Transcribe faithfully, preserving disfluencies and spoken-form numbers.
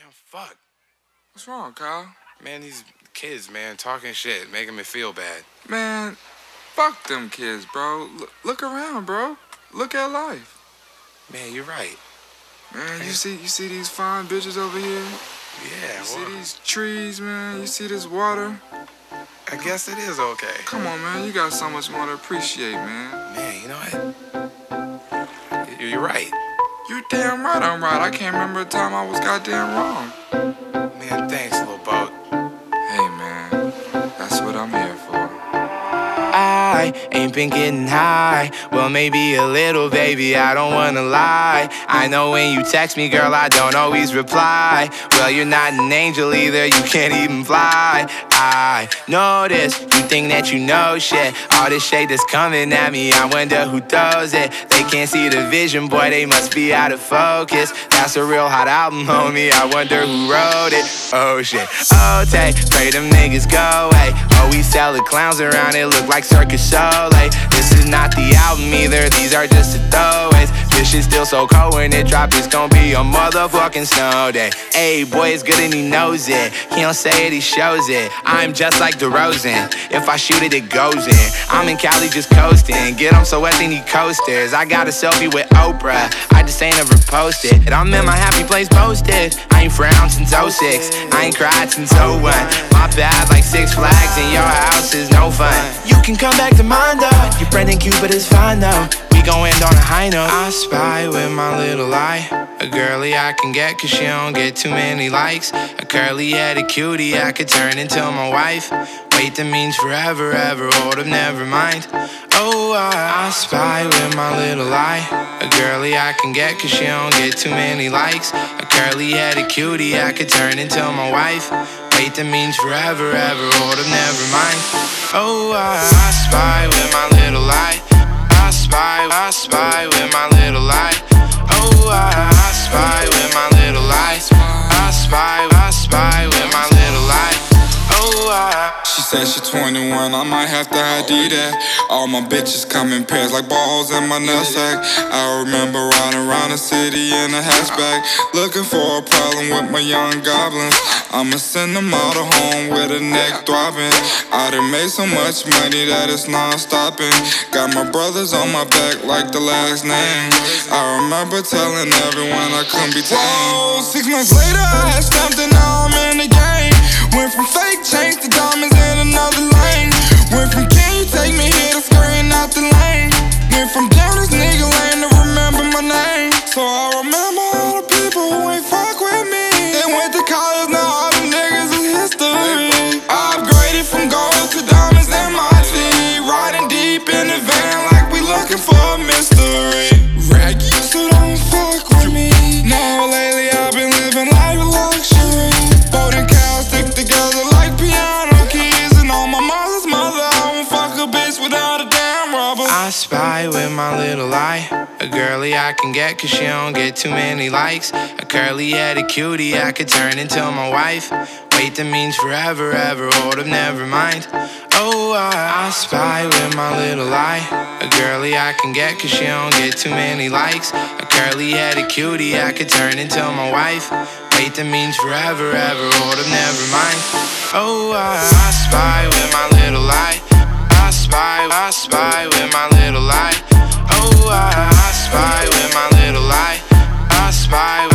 fuck. What's wrong, Kyle? Man, these kids, man, talking shit, making me feel bad. Man, fuck them kids, bro. L- look around, bro. Look at life. Man, you're right. Man, you see you see these fine bitches over here? Yeah, You see well, these trees, man? You see this water? I guess it is okay. Come on, man. You got so much more to appreciate, man. Man, you know what? You- You're right. You damn right I'm right. I can't remember a time I was goddamn wrong. Man, thanks, little boat. Hey, man. That's what I'm here for. I ain't been getting high. Well, maybe a little, baby, I don't wanna lie. I know when you text me, girl, I don't always reply. Well, you're not an angel either, you can't even fly. I know this, you think that you know shit. All this shade that's coming at me, I wonder who throws it. They can't see the vision, boy, they must be out of focus. That's a real hot album, homie, I wonder who wrote it. Oh shit, oh take, pray them niggas go away. Oh, we sell the clowns around, it look like Circus Soleil. This is not the album either, these are just the throwaways. This shit's still so cold when it drop, it's gon' be a motherfucking snow day. Ayy, boy, it's good and he knows it. He don't say it, he shows it. I'm just like DeRozan, if I shoot it, it goes in. I'm in Cali just coasting, get him so wet they need coasters. I got a selfie with Oprah, I just ain't ever posted. I'm in my happy place posted, I ain't frowned since oh six, I ain't cried since oh one. My bad like Six Flags and your house is no fun. You can come back to mine though, your friend and Cupid is fine though. We gon' end on a high note. I spy with my little eye a girly I can get cause she don't get too many likes. A curly-headed cutie I could turn into my wife. Wait, that means forever, ever, hold up, never mind. Oh, I, I spy with my little eye a girly I can get cause she don't get too many likes. A curly-headed cutie I could turn into my wife. Wait, that means forever, ever, hold up, never mind. Oh, I, I spy with my little eye. I spy, I spy with my little eye. Oh, I, I spy with my little eye. I spy, I spy with my little eye. Oh, I. She said she twenty-one, I might have to I D that. All my bitches come in pairs like balls in my nutsack. I remember riding around the city in a hatchback, looking for a problem with my young goblins. I'ma send them all to home with a neck throbbing. I done made so much money that it's non-stopping. Got my brothers on my back like the last name. I remember telling everyone I couldn't be tamed. Whoa, six months later I had stamped and now I'm in the game. Went from fake chains to diamonds in another lane. Went from can you take me here to screen out the lane. Went from down this nigga lane to remember my name. So I remember all the people who ain't fuck with me. They went to college, now all the niggas is history. I upgraded from gold to diamonds in my tea. Riding deep in the van like we looking for a mystery. Raggy, so don't fuck with me. Now lately I've been living life with luxury. Boat and cows stick together like piano keys. And on my mother's mother, I won't fuck a bitch without a damn rubber. I spy with my little eye a girly I can get cause she don't get too many likes. A curly-headed cutie I could turn into my wife. Wait, that means forever, ever, hold up, never mind. Oh, I, I spy with my little eye a girly I can get cause she don't get too many likes. A curly-headed cutie I could turn into my wife. Wait, that means forever, ever, hold up, never mind. Oh, I, I spy with my little eye. I spy, I spy with my little eye. Oh, I, I spy with my little eye. I spy